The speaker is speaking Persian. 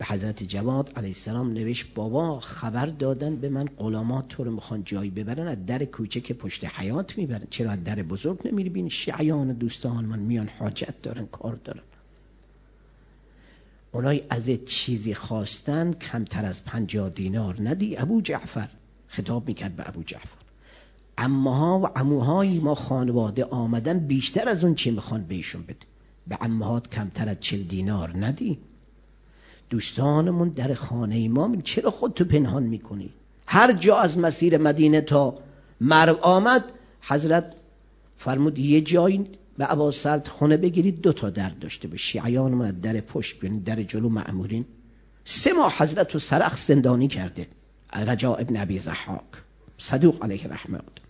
به حضرت جواد علیه السلام نوشت بابا خبر دادن به من غلامات تو رو میخوان جایی ببرن، از در کوچه که پشت حیاط میبرن، چرا از در بزرگ نمیری ببینی شیعیان و دوستان من میان حاجت دارن کار دارن. اونای ازت چیزی خواستن کمتر از 50 دینار ندی ابو جعفر. خطاب میکرد به ابو جعفر. عمها و عموهای ما خانواده آمدن بیشتر از اون چی میخوان بهشون بده، به عمهات کمتر از 40 دینار ندی. دوستانمون در خانه ما، چرا خودتو پنهان میکنی؟ هر جا از مسیر مدینه تا مرو آمد حضرت فرمود یه جایی به عباسلط خونه بگیرید 2 تا در داشته باشه. شیعیان من در پشت بیارین، در جلو مأمورین. 3 ماه حضرت رو سرخ زندانی کرده رجاء ابن ابی ضحاک صدوق علیه رحمت.